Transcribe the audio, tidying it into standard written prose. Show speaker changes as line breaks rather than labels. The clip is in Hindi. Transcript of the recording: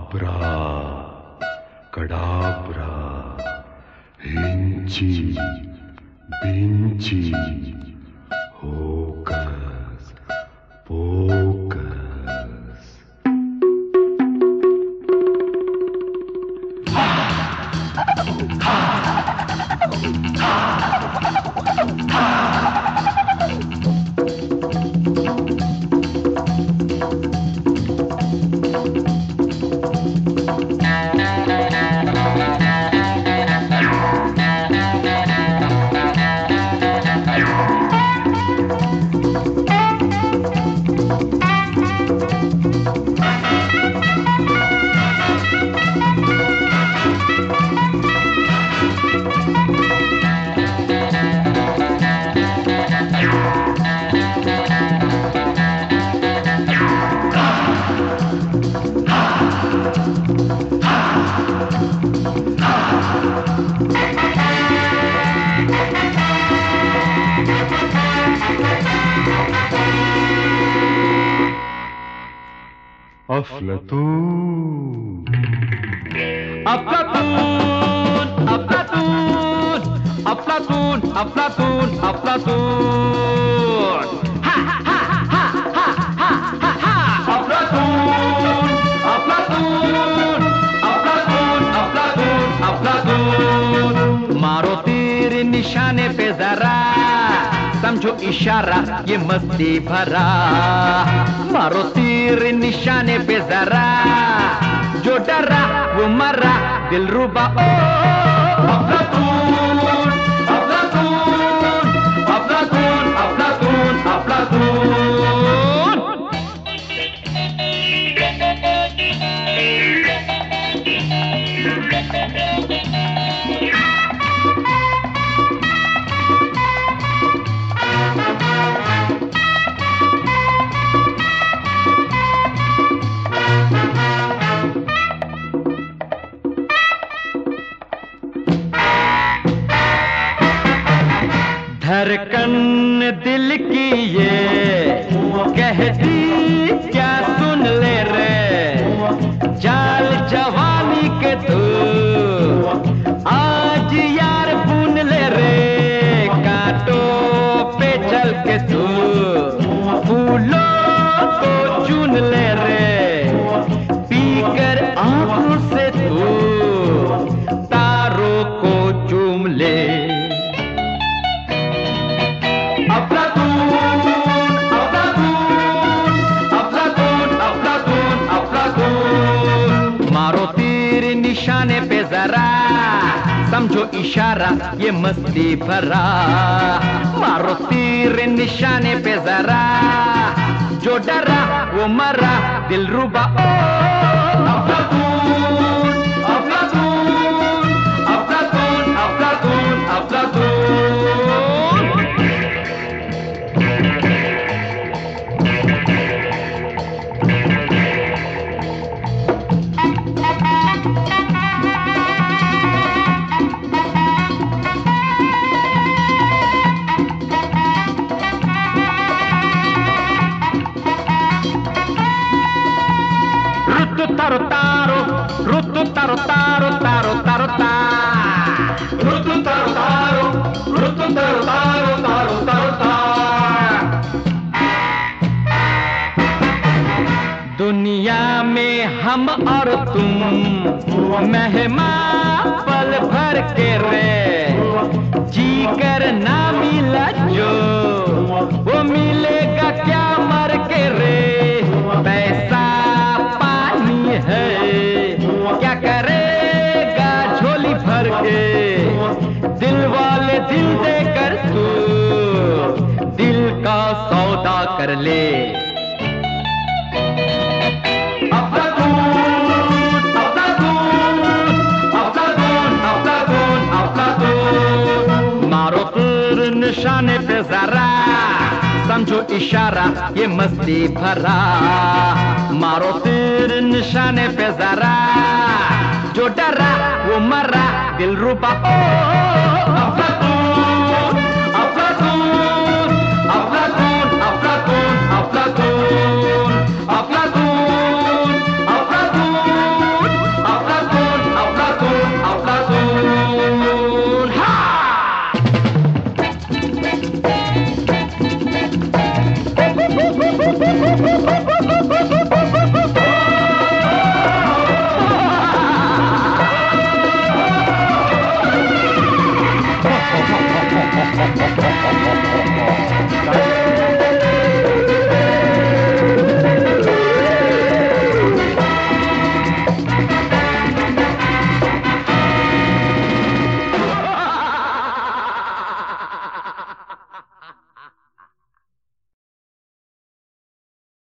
आब्रा कडाब्रा हिंची बिंची होकस पोकस। अफलातून
अफलातून अफलातून अफलातून अफलातून अफलातून हा हा हा हा हा हा अफलातून अफलातून अफलातून अफलातून अफलातून। मारो तीर निशाने पे जरा समझो इशारा ये मस्ती भरा। मारो तीर निशाने पे जरा जो डरा वो मरा दिलरुबा। ओ अफलातून अफलातून अफलातून अफलातून अफलातून। धड़कन दिल की ये कहती क्या सुन ले रे। जाल जवानी के तू आज यार बुन ले रे। कांटों पे चल के तू फूलों को चुन ले रे। पीकर आंखों से तू तारों को चूम ले। मारो तीर निशाने पे जरा समझो इशारा ये मस्ती भरा। मारो तीर निशाने पे जरा जो डरा वो मरा दिलरुबा। ओ अफलातून अफलातून अफलातून अफलातून अफलातून। Taro taro, rutu taro taro taro taro ta. Rutu taro taro, rutu taro taro taro taro ta. दुनिया में हम और तुम मेहमान पल भर के रे। जी कर ना मिला जो वो मिलेगा क्या मर के रे। पैसा है क्या करेगा झोली भर के। दिल वाले दिल देकर तू दिल का सौदा कर ले। अफलातून अफलातून अफलातून अफलातून अफलातून। मारो तीर निशाने पे जरा समझो इशारा ये मस्ती भरा। मारो तीर निशाने पे जरा जो डरा वो मरा दिलरुबा। ओ